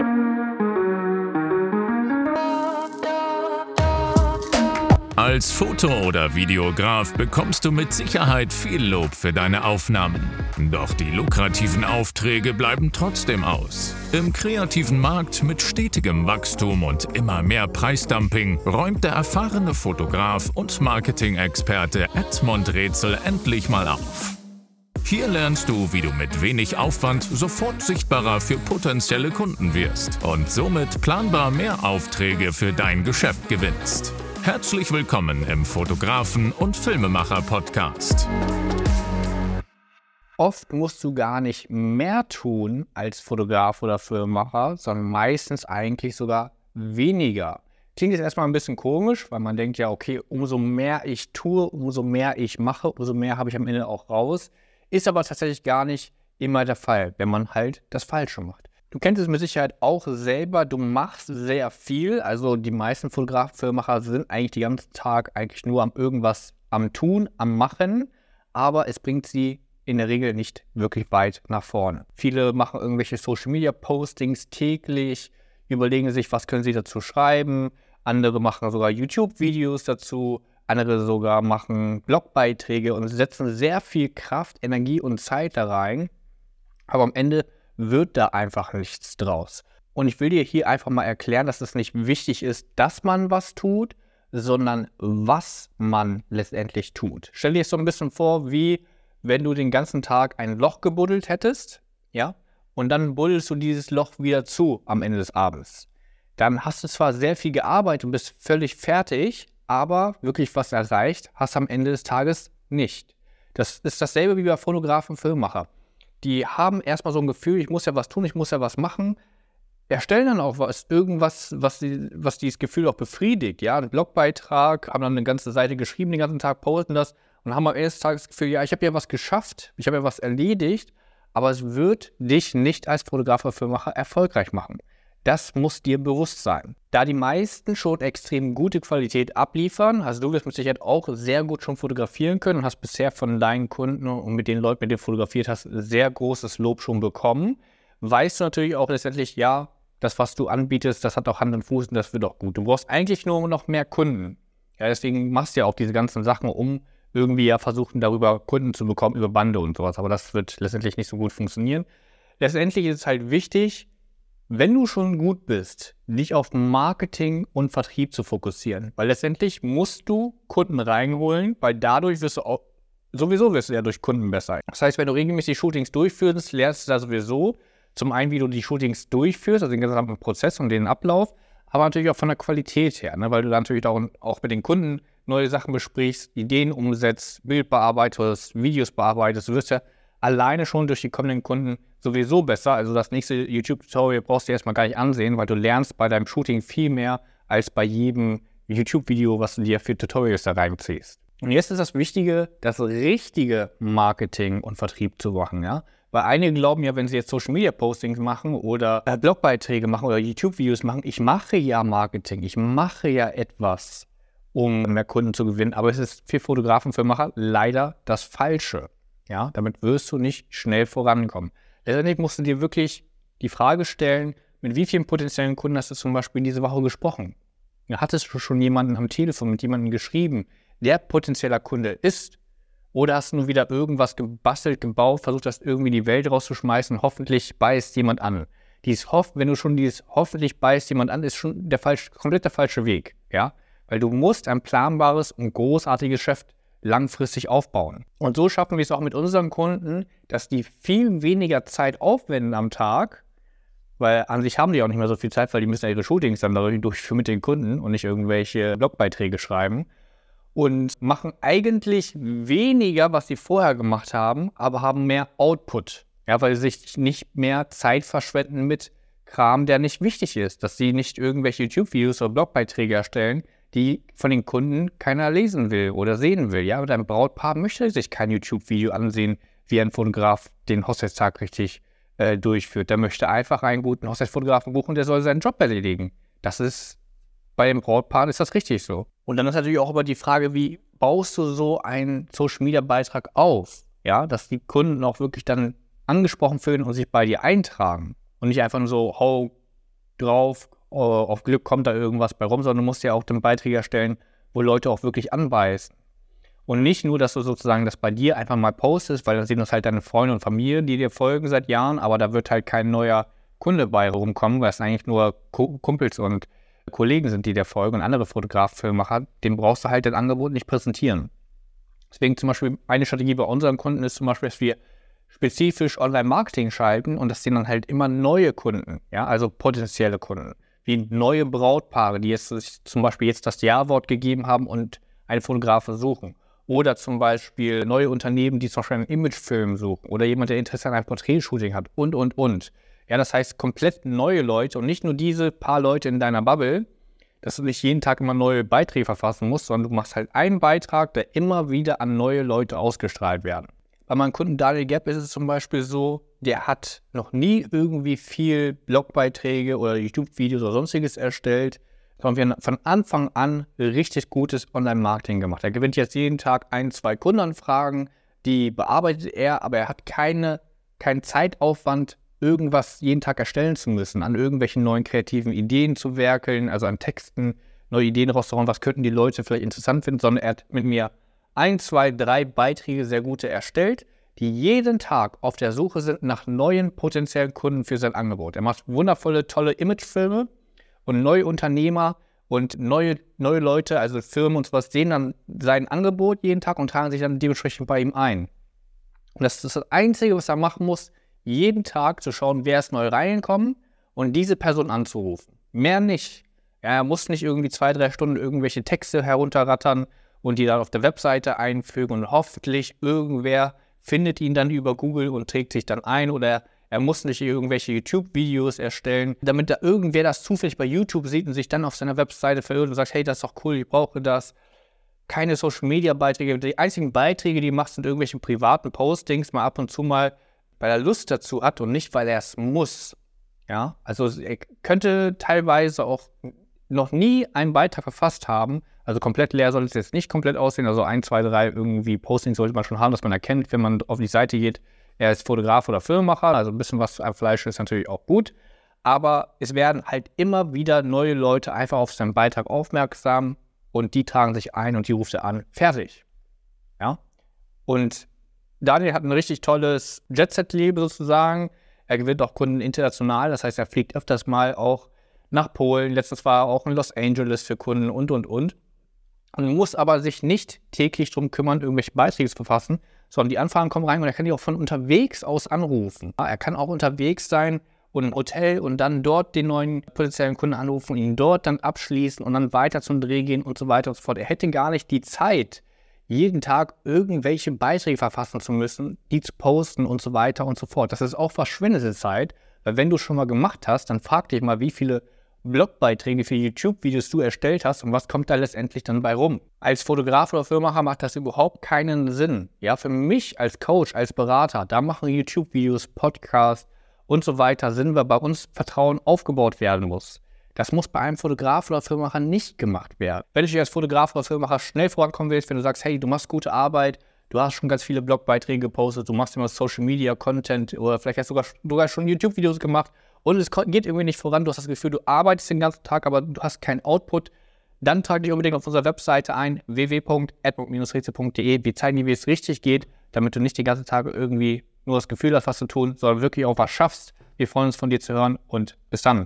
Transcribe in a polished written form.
Als Foto- oder Videograf bekommst du mit Sicherheit viel Lob für deine Aufnahmen. Doch die lukrativen Aufträge bleiben trotzdem aus. Im kreativen Markt mit stetigem Wachstum und immer mehr Preisdumping räumt der erfahrene Fotograf und Marketing-Experte Edmund Rätsel endlich mal auf. Hier lernst du, wie du mit wenig Aufwand sofort sichtbarer für potenzielle Kunden wirst und somit planbar mehr Aufträge für dein Geschäft gewinnst. Herzlich willkommen im Fotografen- und Filmemacher-Podcast. Oft musst du gar nicht mehr tun als Fotograf oder Filmemacher, sondern meistens eigentlich sogar weniger. Klingt jetzt erstmal ein bisschen komisch, weil man denkt ja, okay, umso mehr ich tue, umso mehr ich mache, umso mehr habe ich am Ende auch raus. Ist aber tatsächlich gar nicht immer der Fall, wenn man halt das Falsche macht. Du kennst es mit Sicherheit auch selber, du machst sehr viel, also die meisten Fotografen, Filmemacher sind eigentlich den ganzen Tag eigentlich nur irgendwas am Tun, am Machen, aber es bringt sie in der Regel nicht wirklich weit nach vorne. Viele machen irgendwelche Social-Media-Postings täglich, überlegen sich, was können sie dazu schreiben, andere machen sogar YouTube-Videos dazu, andere sogar machen Blogbeiträge und setzen sehr viel Kraft, Energie und Zeit da rein, aber am Ende wird da einfach nichts draus. Und ich will dir hier einfach mal erklären, dass es nicht wichtig ist, dass man was tut, sondern was man letztendlich tut. Stell dir so ein bisschen vor, wie wenn du den ganzen Tag ein Loch gebuddelt hättest, ja, und dann buddelst du dieses Loch wieder zu am Ende des Abends. Dann hast du zwar sehr viel gearbeitet und bist völlig fertig, aber wirklich was erreicht hast am Ende des Tages nicht. Das ist dasselbe wie bei Fotografen, Filmemacher. Die haben erstmal so ein Gefühl, ich muss ja was tun, ich muss ja was machen, erstellen dann auch irgendwas, was dieses Gefühl auch befriedigt, ja, einen Blogbeitrag, haben dann eine ganze Seite geschrieben, den ganzen Tag posten das und haben am Ende des Tages das Gefühl, ja, ich habe ja was geschafft, ich habe ja was erledigt, aber es wird dich nicht als Fotograf oder Filmemacher erfolgreich machen. Das muss dir bewusst sein. Da die meisten schon extrem gute Qualität abliefern, also du wirst mit Sicherheit auch sehr gut schon fotografieren können und hast bisher von deinen Kunden und mit den Leuten, mit denen du fotografiert hast, sehr großes Lob schon bekommen, weißt du natürlich auch letztendlich, ja, das, was du anbietest, das hat auch Hand und Fuß und das wird auch gut. Du brauchst eigentlich nur noch mehr Kunden. Ja, deswegen machst du ja auch diese ganzen Sachen, um irgendwie ja versuchen, darüber Kunden zu bekommen, über Bande und sowas. Aber das wird letztendlich nicht so gut funktionieren. Letztendlich ist es halt wichtig, wenn du schon gut bist, dich auf Marketing und Vertrieb zu fokussieren. Weil letztendlich musst du Kunden reinholen, weil dadurch wirst du ja durch Kunden besser. Das heißt, wenn du regelmäßig Shootings durchführst, lernst du da sowieso zum einen, wie du die Shootings durchführst, also den gesamten Prozess und den Ablauf, aber natürlich auch von der Qualität her, ne? Weil du da natürlich auch mit den Kunden neue Sachen besprichst, Ideen umsetzt, Bild bearbeitest, Videos bearbeitest. Du wirst ja alleine schon durch die kommenden Kunden sowieso besser. Also das nächste YouTube-Tutorial brauchst du erstmal gar nicht ansehen, weil du lernst bei deinem Shooting viel mehr als bei jedem YouTube-Video, was du dir für Tutorials da reinziehst. Und jetzt ist das Wichtige, das richtige Marketing und Vertrieb zu machen, ja. Weil einige glauben ja, wenn sie jetzt Social-Media-Postings machen oder Blogbeiträge machen oder YouTube-Videos machen, ich mache ja Marketing, ich mache ja etwas, um mehr Kunden zu gewinnen. Aber es ist für Fotografen, Filmemacher leider das Falsche. Ja, damit wirst du nicht schnell vorankommen. Letztendlich musst du dir wirklich die Frage stellen, mit wie vielen potenziellen Kunden hast du zum Beispiel diese Woche gesprochen? Hattest du schon jemanden am Telefon, mit jemandem geschrieben, der potenzieller Kunde ist? Oder hast du nur wieder irgendwas gebastelt, gebaut, versucht, das irgendwie in die Welt rauszuschmeißen, hoffentlich beißt jemand an. Wenn du schon dieses hoffentlich beißt jemand an, ist schon komplett der falsche Weg. Ja? Weil du musst ein planbares und großartiges Geschäft langfristig aufbauen. Und so schaffen wir es auch mit unseren Kunden, dass die viel weniger Zeit aufwenden am Tag, weil an sich haben die auch nicht mehr so viel Zeit, weil die müssen ja ihre Shootings dann durchführen mit den Kunden und nicht irgendwelche Blogbeiträge schreiben und machen eigentlich weniger, was sie vorher gemacht haben, aber haben mehr Output, ja, weil sie sich nicht mehr Zeit verschwenden mit Kram, der nicht wichtig ist, dass sie nicht irgendwelche YouTube-Videos oder Blogbeiträge erstellen, die von den Kunden keiner lesen will oder sehen will. Ja, und ein Brautpaar möchte sich kein YouTube-Video ansehen, wie ein Fotograf den Hochzeitstag richtig durchführt. Der möchte einfach einen guten Hochzeitsfotografen buchen, der soll seinen Job erledigen. Das ist, bei dem Brautpaar ist das richtig so. Und dann ist natürlich auch immer die Frage, wie baust du so einen Social-Media-Beitrag auf? Ja, dass die Kunden auch wirklich dann angesprochen fühlen und sich bei dir eintragen. Und nicht einfach nur so, drauf, auf Glück kommt da irgendwas bei rum, sondern du musst ja auch den Beiträge erstellen, wo Leute auch wirklich anbeißen. Und nicht nur, dass du sozusagen das bei dir einfach mal postest, weil dann sehen das halt deine Freunde und Familie, die dir folgen seit Jahren, aber da wird halt kein neuer Kunde bei rumkommen, weil es eigentlich nur Kumpels und Kollegen sind, die dir folgen und andere Fotografen, Filmemacher, dem brauchst du halt das Angebot nicht präsentieren. Deswegen zum Beispiel eine Strategie bei unseren Kunden ist zum Beispiel, dass wir spezifisch Online-Marketing schalten und das sind dann halt immer neue Kunden, ja, also potenzielle Kunden, wie neue Brautpaare, die jetzt zum Beispiel jetzt das Ja-Wort gegeben haben und einen Fotografen suchen. Oder zum Beispiel neue Unternehmen, die zum Beispiel einen Imagefilm suchen oder jemand, der Interesse an einem Porträtshooting hat und. Ja, das heißt komplett neue Leute und nicht nur diese paar Leute in deiner Bubble, dass du nicht jeden Tag immer neue Beiträge verfassen musst, sondern du machst halt einen Beitrag, der immer wieder an neue Leute ausgestrahlt werden. Bei meinem Kunden Daniel Gepp ist es zum Beispiel so, der hat noch nie irgendwie viel Blogbeiträge oder YouTube-Videos oder sonstiges erstellt, sondern wir haben von Anfang an richtig gutes Online-Marketing gemacht. Er gewinnt jetzt jeden Tag 1, 2 Kundenanfragen, die bearbeitet er, aber er hat keinen Zeitaufwand, irgendwas jeden Tag erstellen zu müssen, an irgendwelchen neuen kreativen Ideen zu werkeln, also an Texten, neue Ideen rauszuhauen, was könnten die Leute vielleicht interessant finden, sondern er hat mit mir 1, 2, 3 Beiträge, sehr gute erstellt, die jeden Tag auf der Suche sind nach neuen potenziellen Kunden für sein Angebot. Er macht wundervolle, tolle Imagefilme und neue Unternehmer und neue Leute, also Firmen und sowas, sehen dann sein Angebot jeden Tag und tragen sich dann dementsprechend bei ihm ein. Und das ist das Einzige, was er machen muss, jeden Tag zu schauen, wer ist neu reingekommen und diese Person anzurufen. Mehr nicht. Ja, er muss nicht irgendwie 2, 3 Stunden irgendwelche Texte herunterrattern und die dann auf der Webseite einfügen und hoffentlich irgendwer findet ihn dann über Google und trägt sich dann ein oder er muss nicht irgendwelche YouTube-Videos erstellen, damit da irgendwer das zufällig bei YouTube sieht und sich dann auf seiner Webseite verirrt und sagt, hey, das ist doch cool, ich brauche das. Keine Social-Media-Beiträge. Die einzigen Beiträge, die er macht, sind irgendwelche privaten Postings, mal ab und zu mal, weil er Lust dazu hat und nicht, weil er es muss. Ja, also er könnte teilweise auch noch nie einen Beitrag verfasst haben. Also komplett leer soll es jetzt nicht komplett aussehen. Also 1, 2, 3 irgendwie Postings sollte man schon haben, dass man erkennt, wenn man auf die Seite geht, er ist Fotograf oder Filmemacher. Also ein bisschen was am Fleisch ist natürlich auch gut. Aber es werden halt immer wieder neue Leute einfach auf seinen Beitrag aufmerksam und die tragen sich ein und die ruft er an. Fertig. Ja. Und Daniel hat ein richtig tolles Jet-Set-Leben sozusagen. Er gewinnt auch Kunden international. Das heißt, er fliegt öfters mal auch nach Polen. Letztens war er auch in Los Angeles für Kunden und. Und muss aber sich nicht täglich darum kümmern, irgendwelche Beiträge zu verfassen, sondern die Anfragen kommen rein und er kann die auch von unterwegs aus anrufen. Er kann auch unterwegs sein und im Hotel und dann dort den neuen potenziellen Kunden anrufen und ihn dort dann abschließen und dann weiter zum Dreh gehen und so weiter und so fort. Er hätte gar nicht die Zeit, jeden Tag irgendwelche Beiträge verfassen zu müssen, die zu posten und so weiter und so fort. Das ist auch verschwendete Zeit, weil wenn du schon mal gemacht hast, dann frag dich mal, wie viele Blogbeiträge für YouTube-Videos du erstellt hast und was kommt da letztendlich dann bei rum. Als Fotograf oder Filmemacher macht das überhaupt keinen Sinn. Ja, für mich als Coach, als Berater, da machen YouTube-Videos, Podcasts und so weiter Sinn, weil bei uns Vertrauen aufgebaut werden muss. Das muss bei einem Fotograf oder Filmemacher nicht gemacht werden. Wenn du als Fotograf oder Filmemacher schnell vorankommen willst, wenn du sagst, hey, du machst gute Arbeit, du hast schon ganz viele Blogbeiträge gepostet, du machst immer Social Media Content oder vielleicht hast du sogar schon YouTube-Videos gemacht und es geht irgendwie nicht voran, du hast das Gefühl, du arbeitest den ganzen Tag, aber du hast keinen Output, dann trag dich unbedingt auf unserer Webseite ein, www.edmund-rätsel.de. Wir zeigen dir, wie es richtig geht, damit du nicht die ganzen Tage irgendwie nur das Gefühl hast, was zu tun, sondern wirklich auch was schaffst. Wir freuen uns, von dir zu hören und bis dann.